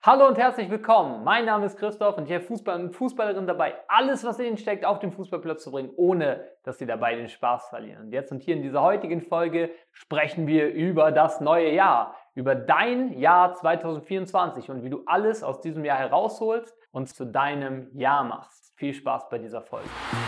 Hallo und herzlich willkommen. Mein Name ist Christoph und ich helfe Fußballern und Fußballerinnen dabei, alles, was in ihnen steckt, auf den Fußballplatz zu bringen, ohne dass sie dabei den Spaß verlieren. Und jetzt und hier in dieser heutigen Folge sprechen wir über das neue Jahr, über dein Jahr 2024 und wie du alles aus diesem Jahr herausholst und zu deinem Jahr machst. Viel Spaß bei dieser Folge.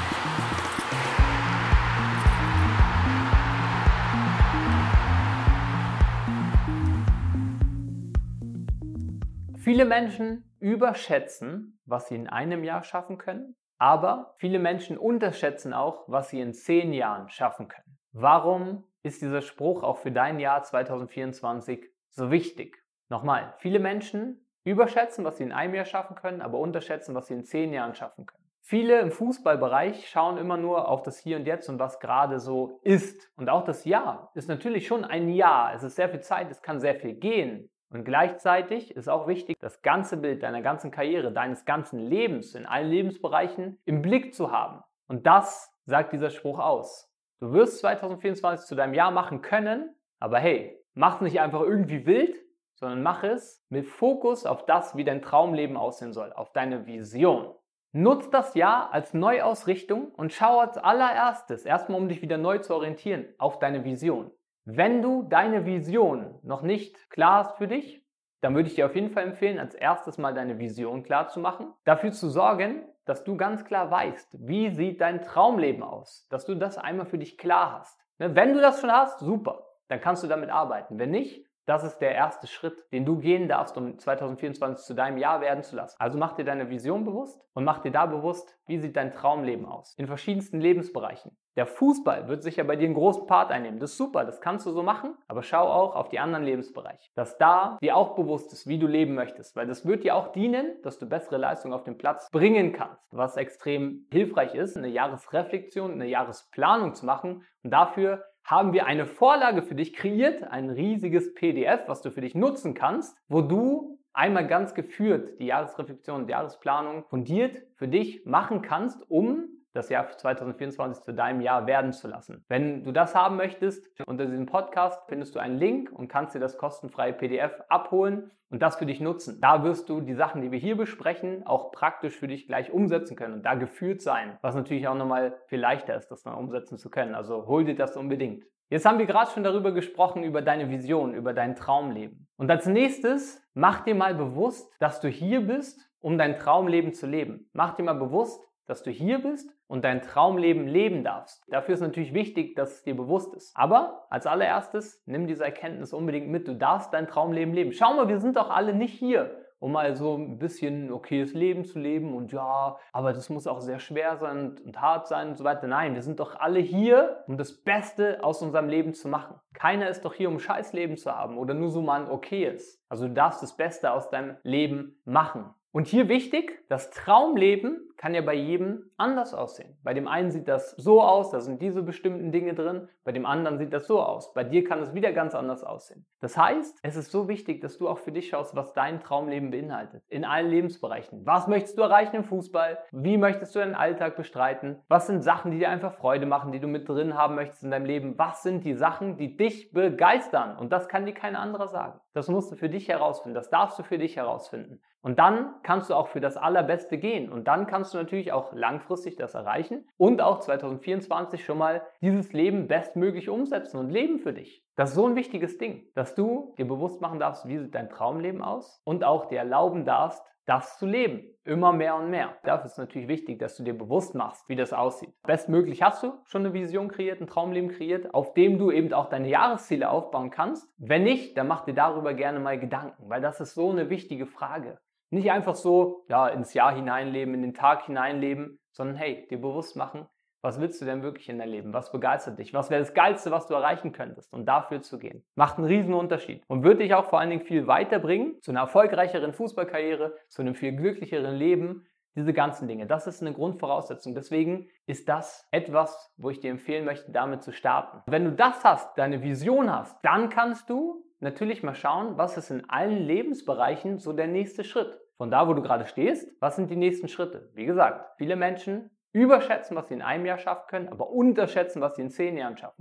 Viele Menschen überschätzen, was sie in einem Jahr schaffen können, aber viele Menschen unterschätzen auch, was sie in 10 Jahren schaffen können. Warum ist dieser Spruch auch für dein Jahr 2024 so wichtig? Nochmal, viele Menschen überschätzen, was sie in einem Jahr schaffen können, aber unterschätzen, was sie in 10 Jahren schaffen können. Viele im Fußballbereich schauen immer nur auf das Hier und Jetzt und was gerade so ist. Und auch das Jahr ist natürlich schon ein Jahr. Es ist sehr viel Zeit, es kann sehr viel gehen. Und gleichzeitig ist auch wichtig, das ganze Bild deiner ganzen Karriere, deines ganzen Lebens in allen Lebensbereichen im Blick zu haben. Und das sagt dieser Spruch aus. Du wirst 2024 zu deinem Jahr machen können, aber hey, mach es nicht einfach irgendwie wild, sondern mach es mit Fokus auf das, wie dein Traumleben aussehen soll, auf deine Vision. Nutz das Jahr als Neuausrichtung und schau als allererstes, erstmal um dich wieder neu zu orientieren, auf deine Vision. Wenn du deine Vision noch nicht klar hast für dich, dann würde ich dir auf jeden Fall empfehlen, als erstes mal deine Vision klar zu machen. Dafür zu sorgen, dass du ganz klar weißt, wie sieht dein Traumleben aus. Dass du das einmal für dich klar hast. Wenn du das schon hast, super, dann kannst du damit arbeiten. Wenn nicht, das ist der erste Schritt, den du gehen darfst, um 2024 zu deinem Jahr werden zu lassen. Also mach dir deine Vision bewusst und mach dir da bewusst, wie sieht dein Traumleben aus. In verschiedensten Lebensbereichen. Der Fußball wird sicher bei dir einen großen Part einnehmen. Das ist super, das kannst du so machen, aber schau auch auf die anderen Lebensbereiche. Dass da dir auch bewusst ist, wie du leben möchtest, weil das wird dir auch dienen, dass du bessere Leistungen auf den Platz bringen kannst. Was extrem hilfreich ist, eine Jahresreflexion, eine Jahresplanung zu machen. Und dafür haben wir eine Vorlage für dich kreiert, ein riesiges PDF, was du für dich nutzen kannst, wo du einmal ganz geführt die Jahresreflexion und Jahresplanung fundiert für dich machen kannst, um das Jahr 2024 zu deinem Jahr werden zu lassen. Wenn du das haben möchtest, unter diesem Podcast findest du einen Link und kannst dir das kostenfreie PDF abholen und das für dich nutzen. Da wirst du die Sachen, die wir hier besprechen, auch praktisch für dich gleich umsetzen können und da geführt sein, was natürlich auch nochmal viel leichter ist, das dann umsetzen zu können. Also hol dir das unbedingt. Jetzt haben wir gerade schon darüber gesprochen, über deine Vision, über dein Traumleben. Und als nächstes, mach dir mal bewusst, dass du hier bist, um dein Traumleben zu leben. Mach dir mal bewusst, dass du hier bist und dein Traumleben leben darfst. Dafür ist natürlich wichtig, dass es dir bewusst ist. Aber als allererstes, nimm diese Erkenntnis unbedingt mit. Du darfst dein Traumleben leben. Schau mal, wir sind doch alle nicht hier, um mal so ein bisschen okayes Leben zu leben und ja, aber das muss auch sehr schwer sein und hart sein und so weiter. Nein, wir sind doch alle hier, um das Beste aus unserem Leben zu machen. Keiner ist doch hier, um ein Scheißleben zu haben oder nur so mal ein okayes. Also du darfst das Beste aus deinem Leben machen. Und hier wichtig, das Traumleben kann ja bei jedem anders aussehen. Bei dem einen sieht das so aus, da sind diese bestimmten Dinge drin, bei dem anderen sieht das so aus. Bei dir kann es wieder ganz anders aussehen. Das heißt, es ist so wichtig, dass du auch für dich schaust, was dein Traumleben beinhaltet. In allen Lebensbereichen. Was möchtest du erreichen im Fußball? Wie möchtest du deinen Alltag bestreiten? Was sind Sachen, die dir einfach Freude machen, die du mit drin haben möchtest in deinem Leben? Was sind die Sachen, die dich begeistern? Und das kann dir kein anderer sagen. Das musst du für dich herausfinden. Das darfst du für dich herausfinden. Und dann kannst du auch für das Allerbeste gehen. Und dann kannst du natürlich auch langfristig das erreichen und auch 2024 schon mal dieses Leben bestmöglich umsetzen und leben für dich. Das ist so ein wichtiges Ding, dass du dir bewusst machen darfst, wie sieht dein Traumleben aus und auch dir erlauben darfst, das zu leben. Immer mehr und mehr. Dafür ist es natürlich wichtig, dass du dir bewusst machst, wie das aussieht. Bestmöglich hast du schon eine Vision kreiert, ein Traumleben kreiert, auf dem du eben auch deine Jahresziele aufbauen kannst. Wenn nicht, dann mach dir darüber gerne mal Gedanken, weil das ist so eine wichtige Frage. Nicht einfach so, ja, ins Jahr hineinleben, in den Tag hineinleben, sondern hey, dir bewusst machen, was willst du denn wirklich in deinem Leben? Was begeistert dich? Was wäre das Geilste, was du erreichen könntest? Und dafür zu gehen. Macht einen riesen Unterschied. Und wird dich auch vor allen Dingen viel weiterbringen, zu einer erfolgreicheren Fußballkarriere, zu einem viel glücklicheren Leben. Diese ganzen Dinge. Das ist eine Grundvoraussetzung. Deswegen ist das etwas, wo ich dir empfehlen möchte, damit zu starten. Wenn du das hast, deine Vision hast, dann kannst du natürlich mal schauen, was ist in allen Lebensbereichen so der nächste Schritt. Von da, wo du gerade stehst, was sind die nächsten Schritte? Wie gesagt, viele Menschen überschätzen, was sie in einem Jahr schaffen können, aber unterschätzen, was sie in 10 Jahren schaffen können.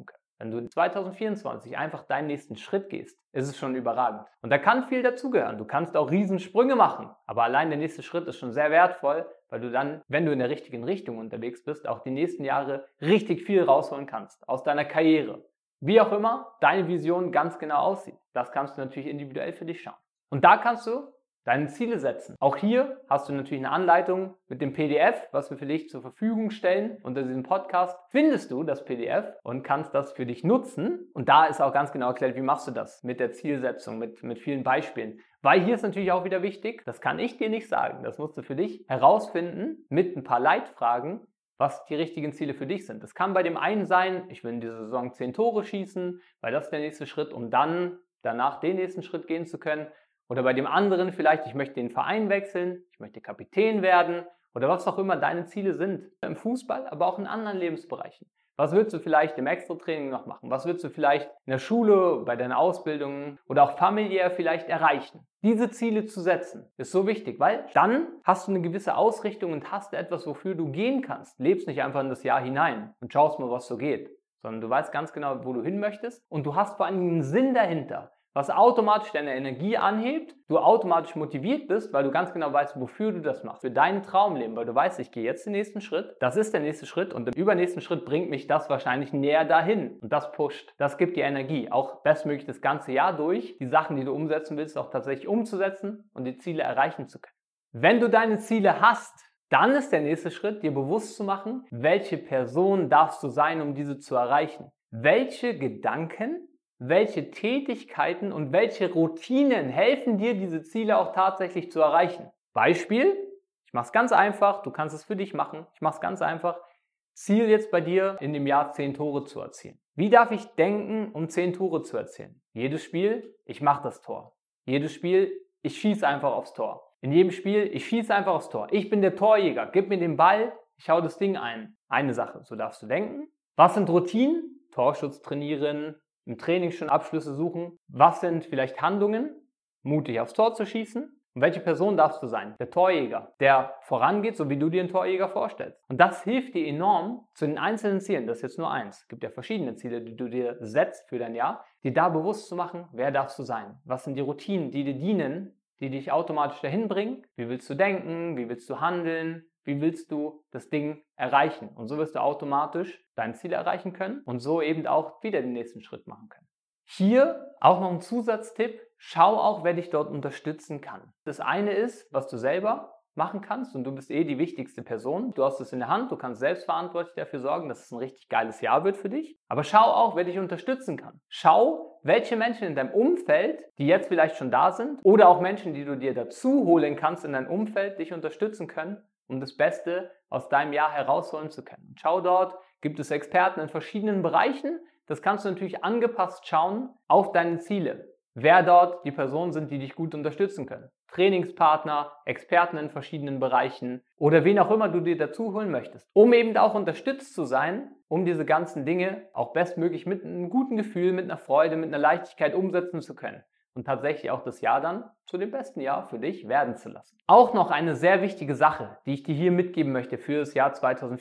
wenn du 2024 einfach deinen nächsten Schritt gehst, ist es schon überragend. Und da kann viel dazugehören. Du kannst auch Riesensprünge machen, aber allein der nächste Schritt ist schon sehr wertvoll, weil du dann, wenn du in der richtigen Richtung unterwegs bist, auch die nächsten Jahre richtig viel rausholen kannst aus deiner Karriere. Wie auch immer deine Vision ganz genau aussieht, das kannst du natürlich individuell für dich schauen. Und da kannst du deine Ziele setzen. Auch hier hast du natürlich eine Anleitung mit dem PDF, was wir für dich zur Verfügung stellen. Unter diesem Podcast findest du das PDF und kannst das für dich nutzen. Und da ist auch ganz genau erklärt, wie machst du das mit der Zielsetzung, mit vielen Beispielen. Weil hier ist natürlich auch wieder wichtig, das kann ich dir nicht sagen, das musst du für dich herausfinden mit ein paar Leitfragen, was die richtigen Ziele für dich sind. Das kann bei dem einen sein, ich will in dieser Saison 10 Tore schießen, weil das ist der nächste Schritt, um dann danach den nächsten Schritt gehen zu können. Oder bei dem anderen vielleicht, ich möchte den Verein wechseln, ich möchte Kapitän werden oder was auch immer deine Ziele sind. Im Fußball, aber auch in anderen Lebensbereichen. Was willst du vielleicht im Extra-Training noch machen? Was willst du vielleicht in der Schule, bei deiner Ausbildung oder auch familiär vielleicht erreichen? Diese Ziele zu setzen ist so wichtig, weil dann hast du eine gewisse Ausrichtung und hast etwas, wofür du gehen kannst. Lebst nicht einfach in das Jahr hinein und schaust mal, was so geht, sondern du weißt ganz genau, wo du hin möchtest und du hast vor allem einen Sinn dahinter, was automatisch deine Energie anhebt, du automatisch motiviert bist, weil du ganz genau weißt, wofür du das machst, für dein Traumleben, weil du weißt, ich gehe jetzt den nächsten Schritt, das ist der nächste Schritt und im übernächsten Schritt bringt mich das wahrscheinlich näher dahin und das pusht, das gibt dir Energie, auch bestmöglich das ganze Jahr durch, die Sachen, die du umsetzen willst, auch tatsächlich umzusetzen und die Ziele erreichen zu können. Wenn du deine Ziele hast, dann ist der nächste Schritt, dir bewusst zu machen, welche Person darfst du sein, um diese zu erreichen. Welche Gedanken, welche Tätigkeiten und welche Routinen helfen dir, diese Ziele auch tatsächlich zu erreichen? Beispiel, ich mache es ganz einfach, du kannst es für dich machen, ich mache es ganz einfach. Ziel jetzt bei dir, in dem Jahr 10 Tore zu erzielen. Wie darf ich denken, um 10 Tore zu erzielen? Jedes Spiel, ich mache das Tor. Jedes Spiel, ich schieße einfach aufs Tor. In jedem Spiel, ich schieße einfach aufs Tor. Ich bin der Torjäger, gib mir den Ball, ich hau das Ding ein. Eine Sache, so darfst du denken. Was sind Routinen? Torschutz trainieren, im Training schon Abschlüsse suchen. Was sind vielleicht Handlungen? Mutig aufs Tor zu schießen. Und welche Person darfst du sein? Der Torjäger, der vorangeht, so wie du dir einen Torjäger vorstellst. Und das hilft dir enorm zu den einzelnen Zielen. Das ist jetzt nur eins. Es gibt ja verschiedene Ziele, die du dir setzt für dein Jahr, dir da bewusst zu machen, wer darfst du sein? Was sind die Routinen, die dir dienen, die dich automatisch dahin bringen? Wie willst du denken? Wie willst du handeln? Wie willst du das Ding erreichen? Und so wirst du automatisch dein Ziel erreichen können und so eben auch wieder den nächsten Schritt machen können. Hier auch noch ein Zusatztipp. Schau auch, wer dich dort unterstützen kann. Das eine ist, was du selber machen kannst und du bist die wichtigste Person. Du hast es in der Hand, du kannst selbstverantwortlich dafür sorgen, dass es ein richtig geiles Jahr wird für dich. Aber schau auch, wer dich unterstützen kann. Schau, welche Menschen in deinem Umfeld, die jetzt vielleicht schon da sind oder auch Menschen, die du dir dazu holen kannst in dein Umfeld, dich unterstützen können, um das Beste aus deinem Jahr herausholen zu können. Und schau dort, gibt es Experten in verschiedenen Bereichen. Das kannst du natürlich angepasst schauen auf deine Ziele. Wer dort die Personen sind, die dich gut unterstützen können. Trainingspartner, Experten in verschiedenen Bereichen oder wen auch immer du dir dazu holen möchtest. Um eben auch unterstützt zu sein, um diese ganzen Dinge auch bestmöglich mit einem guten Gefühl, mit einer Freude, mit einer Leichtigkeit umsetzen zu können. Und tatsächlich auch das Jahr dann zu dem besten Jahr für dich werden zu lassen. Auch noch eine sehr wichtige Sache, die ich dir hier mitgeben möchte für das Jahr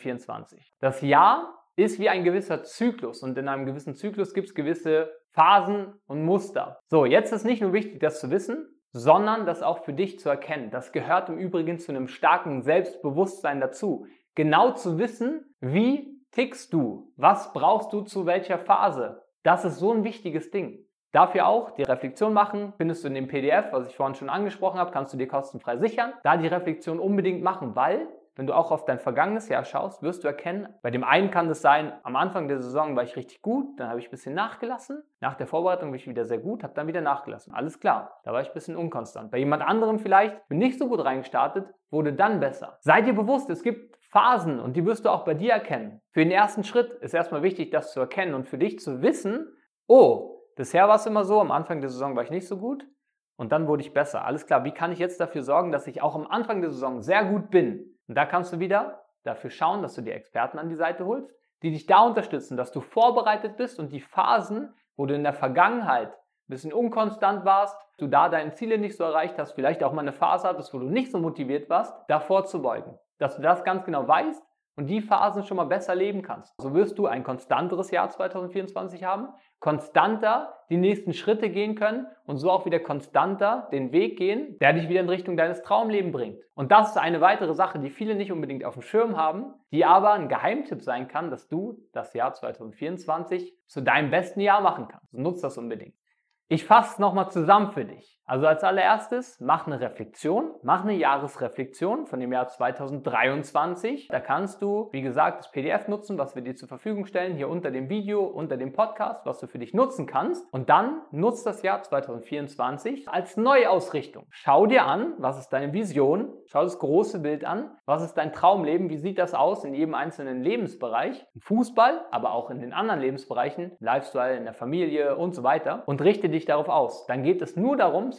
2024. Das Jahr ist wie ein gewisser Zyklus und in einem gewissen Zyklus gibt es gewisse Phasen und Muster. So, jetzt ist nicht nur wichtig, das zu wissen, sondern das auch für dich zu erkennen. Das gehört im Übrigen zu einem starken Selbstbewusstsein dazu. Genau zu wissen, wie tickst du, was brauchst du zu welcher Phase. Das ist so ein wichtiges Ding. Dafür auch die Reflexion machen, findest du in dem PDF, was ich vorhin schon angesprochen habe, kannst du dir kostenfrei sichern. Da die Reflexion unbedingt machen, weil, wenn du auch auf dein vergangenes Jahr schaust, wirst du erkennen, bei dem einen kann es sein, am Anfang der Saison war ich richtig gut, dann habe ich ein bisschen nachgelassen. Nach der Vorbereitung bin ich wieder sehr gut, habe dann wieder nachgelassen. Alles klar, da war ich ein bisschen unkonstant. Bei jemand anderem vielleicht, bin nicht so gut reingestartet, wurde dann besser. Sei dir bewusst, es gibt Phasen und die wirst du auch bei dir erkennen. Für den ersten Schritt ist erstmal wichtig, das zu erkennen und für dich zu wissen, oh, bisher war es immer so, am Anfang der Saison war ich nicht so gut und dann wurde ich besser. Alles klar, wie kann ich jetzt dafür sorgen, dass ich auch am Anfang der Saison sehr gut bin? Und da kannst du wieder dafür schauen, dass du dir Experten an die Seite holst, die dich da unterstützen, dass du vorbereitet bist und die Phasen, wo du in der Vergangenheit ein bisschen unkonstant warst, du da deine Ziele nicht so erreicht hast, vielleicht auch mal eine Phase hattest, wo du nicht so motiviert warst, da vorzubeugen. Dass du das ganz genau weißt und die Phasen schon mal besser leben kannst. So wirst du ein konstanteres Jahr 2024 haben, konstanter die nächsten Schritte gehen können und so auch wieder konstanter den Weg gehen, der dich wieder in Richtung deines Traumlebens bringt. Und das ist eine weitere Sache, die viele nicht unbedingt auf dem Schirm haben, die aber ein Geheimtipp sein kann, dass du das Jahr 2024 zu deinem besten Jahr machen kannst. Nutz das unbedingt. Ich fasse es nochmal zusammen für dich. Also als allererstes, mach eine Reflexion, mach eine Jahresreflexion von dem Jahr 2023. Da kannst du, wie gesagt, das PDF nutzen, was wir dir zur Verfügung stellen, hier unter dem Video, unter dem Podcast, was du für dich nutzen kannst. Und dann nutzt das Jahr 2024 als Neuausrichtung. Schau dir an, was ist deine Vision, schau das große Bild an, was ist dein Traumleben, wie sieht das aus in jedem einzelnen Lebensbereich, im Fußball, aber auch in den anderen Lebensbereichen, Lifestyle, in der Familie und so weiter und richte dich darauf aus. Dann geht es nur darum,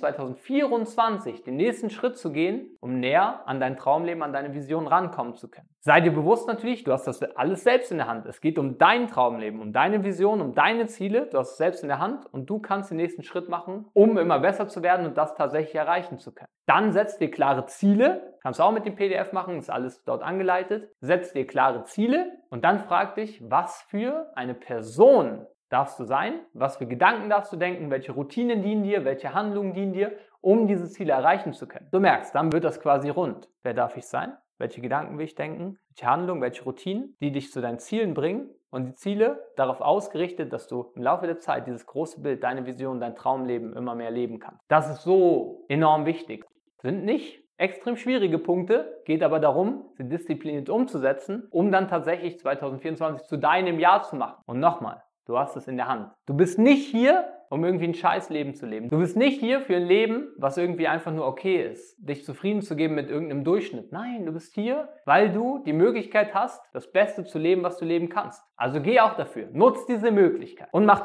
2024 den nächsten Schritt zu gehen, um näher an dein Traumleben, an deine Vision rankommen zu können. Sei dir bewusst natürlich, du hast das alles selbst in der Hand. Es geht um dein Traumleben, um deine Vision, um deine Ziele. Du hast es selbst in der Hand und du kannst den nächsten Schritt machen, um immer besser zu werden und das tatsächlich erreichen zu können. Dann setz dir klare Ziele. Kannst du auch mit dem PDF machen, ist alles dort angeleitet. Setz dir klare Ziele und dann frag dich, was für eine Person darfst du sein? Was für Gedanken darfst du denken? Welche Routinen dienen dir? Welche Handlungen dienen dir, um diese Ziele erreichen zu können? Du merkst, dann wird das quasi rund. Wer darf ich sein? Welche Gedanken will ich denken? Welche Handlungen, welche Routinen, die dich zu deinen Zielen bringen? Und die Ziele darauf ausgerichtet, dass du im Laufe der Zeit dieses große Bild, deine Vision, dein Traumleben immer mehr leben kannst. Das ist so enorm wichtig. Sind nicht extrem schwierige Punkte, geht aber darum, sie diszipliniert umzusetzen, um dann tatsächlich 2024 zu deinem Jahr zu machen. Und nochmal, du hast es in der Hand. Du bist nicht hier, um irgendwie ein Scheißleben zu leben. Du bist nicht hier für ein Leben, was irgendwie einfach nur okay ist, dich zufrieden zu geben mit irgendeinem Durchschnitt. Nein, du bist hier, weil du die Möglichkeit hast, das Beste zu leben, was du leben kannst. Also geh auch dafür. Nutz diese Möglichkeit und mach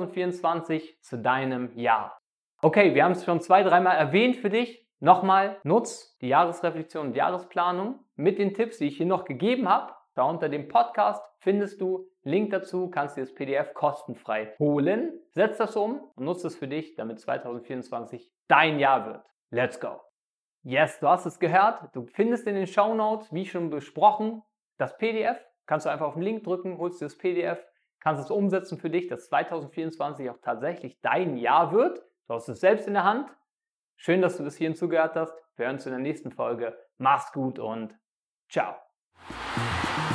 2024 zu deinem Jahr. Okay, wir haben es schon 2-3 Mal erwähnt für dich. Nochmal, nutz die Jahresreflexion und Jahresplanung mit den Tipps, die ich hier noch gegeben habe. Da unter dem Podcast findest du Link dazu, kannst dir das PDF kostenfrei holen. Setz das um und nutze es für dich, damit 2024 dein Jahr wird. Let's go! Yes, du hast es gehört. Du findest in den Shownotes, wie schon besprochen, das PDF. Kannst du einfach auf den Link drücken, holst dir das PDF, kannst es umsetzen für dich, dass 2024 auch tatsächlich dein Jahr wird. Du hast es selbst in der Hand. Schön, dass du bis hierhin zugehört hast. Wir hören uns in der nächsten Folge. Mach's gut und ciao!